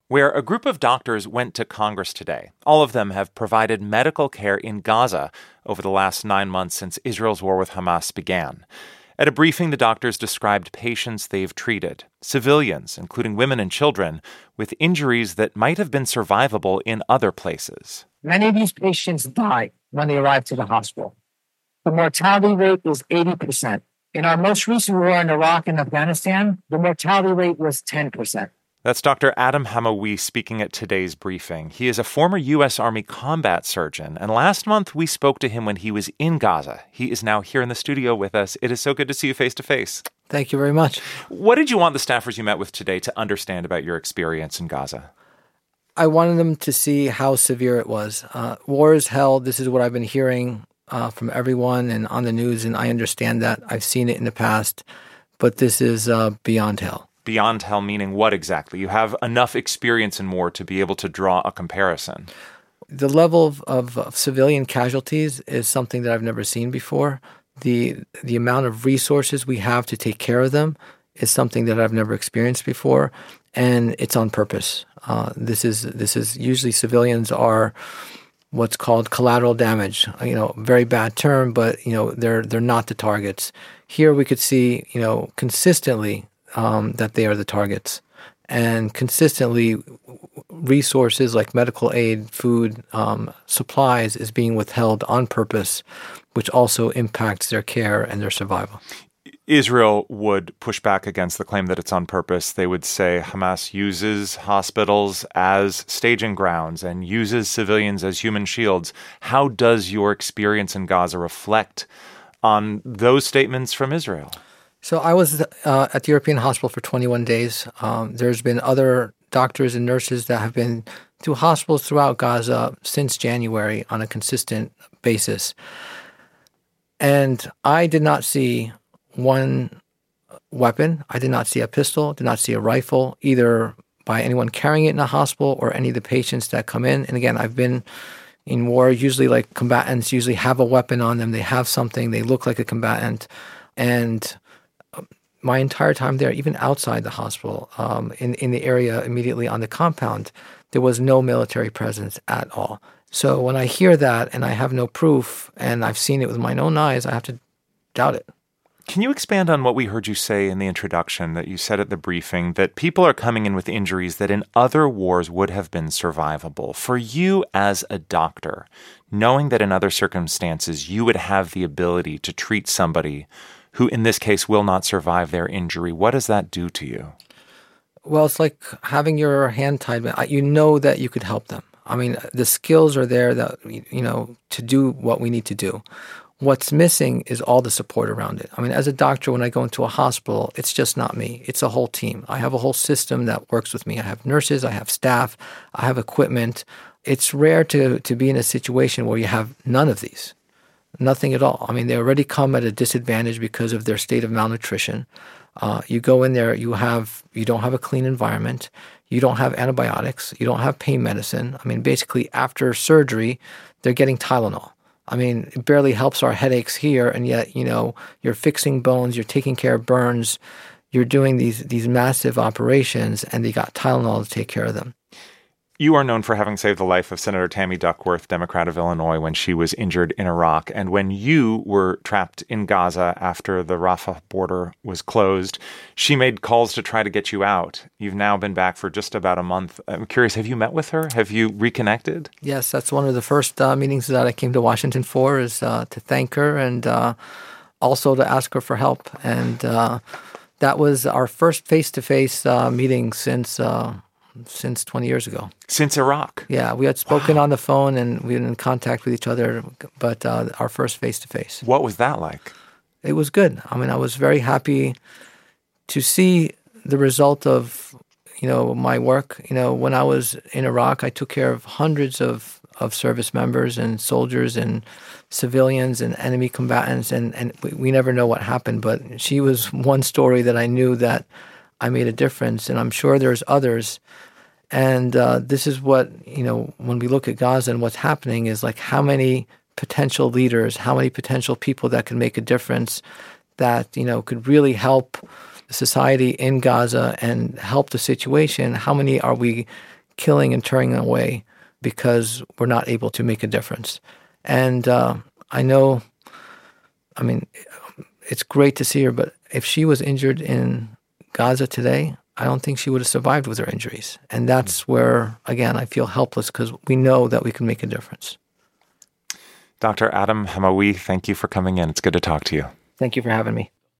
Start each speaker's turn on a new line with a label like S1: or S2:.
S1: where a group of doctors went to Congress today. All of them have provided medical care in Gaza over the last 9 months since Israel's war with Hamas began. At a briefing, the doctors described patients they've treated, civilians, including women and children, with injuries that might have been survivable in other places.
S2: Many of these patients die when they arrive to the hospital. The mortality rate is 80%. In our most recent war in Iraq and Afghanistan, the mortality rate was 10%.
S1: That's Dr. Adam Hamawi speaking at today's briefing. He is a former U.S. Army combat surgeon, and last month we spoke to him when he was in Gaza. He is now here in the studio with us. It is so good to see you face to face.
S3: Thank you very much.
S1: What did you want the staffers you met with today to understand about your experience in Gaza?
S3: I wanted them to see how severe it was. War is hell. This is what I've been hearing from everyone and on the news, and I understand that. I've seen it in the past, but this is beyond hell.
S1: Beyond hell meaning what exactly? You have enough experience in war to be able to draw a comparison.
S3: The level of civilian casualties is something that I've never seen before. The amount of resources we have to take care of them is something that I've never experienced before, and it's on purpose. This is usually civilians are what's called collateral damage. Very bad term, but they're not the targets. Here we could see consistently that they are the targets, and consistently resources like medical aid, food, supplies is being withheld on purpose, which also impacts their care and their survival.
S1: Israel would push back against the claim that it's on purpose. They would say Hamas uses hospitals as staging grounds and uses civilians as human shields. How does your experience in Gaza reflect on those statements from Israel?
S3: So I was at the European Hospital for 21 days. There's been other doctors and nurses that have been to hospitals throughout Gaza since January on a consistent basis. And I did not see one weapon. I did not see a pistol, did not see a rifle, either by anyone carrying it in a hospital or any of the patients that come in. And again, I've been in war. Usually, like, combatants usually have a weapon on them. They have something. They look like a combatant. And my entire time there, even outside the hospital, in the area immediately on the compound, there was no military presence at all. So when I hear that and I have no proof and I've seen it with my own eyes, I have to doubt it.
S1: Can you expand on what we heard you say in the introduction that you said at the briefing, that people are coming in with injuries that in other wars would have been survivable? For you as a doctor, knowing that in other circumstances you would have the ability to treat somebody who in this case will not survive their injury, what does that do to you?
S3: Well, it's like having your hand tied. You know that you could help them. I mean, the skills are there that, to do what we need to do. What's missing is all the support around it. I mean, as a doctor, when I go into a hospital, it's just not me. It's a whole team. I have a whole system that works with me. I have nurses, I have staff, I have equipment. It's rare to be in a situation where you have none of these. Nothing at all. I mean, they already come at a disadvantage because of their state of malnutrition. You go in there, you don't have a clean environment. You don't have antibiotics. You don't have pain medicine. I mean, basically, after surgery, they're getting Tylenol. I mean, it barely helps our headaches here, and yet, you're fixing bones, you're taking care of burns, you're doing these massive operations, and they got Tylenol to take care of them.
S1: You are known for having saved the life of Senator Tammy Duckworth, Democrat of Illinois, when she was injured in Iraq. And when you were trapped in Gaza after the Rafah border was closed, she made calls to try to get you out. You've now been back for just about a month. I'm curious, have you met with her? Have you reconnected?
S3: Yes, that's one of the first meetings that I came to Washington for, is to thank her and also to ask her for help. And that was our first face-to-face meeting since 20 years ago.
S1: Since Iraq?
S3: Yeah, we had spoken on the phone and we were in contact with each other, but our first face-to-face.
S1: What was that like?
S3: It was good. I mean, I was very happy to see the result of, my work. When I was in Iraq, I took care of hundreds of service members and soldiers and civilians and enemy combatants, and we never know what happened, but she was one story that I knew that I made a difference, and I'm sure there's others. And this is what, when we look at Gaza and what's happening is like how many potential leaders, how many potential people that can make a difference that, could really help society in Gaza and help the situation. How many are we killing and turning away because we're not able to make a difference. And I know, I mean, it's great to see her, but if she was injured in Gaza today, I don't think she would have survived with her injuries. And that's where, again, I feel helpless because we know that we can make a difference.
S1: Dr. Adam Hamawi, thank you for coming in. It's good to talk to you.
S3: Thank you for having me.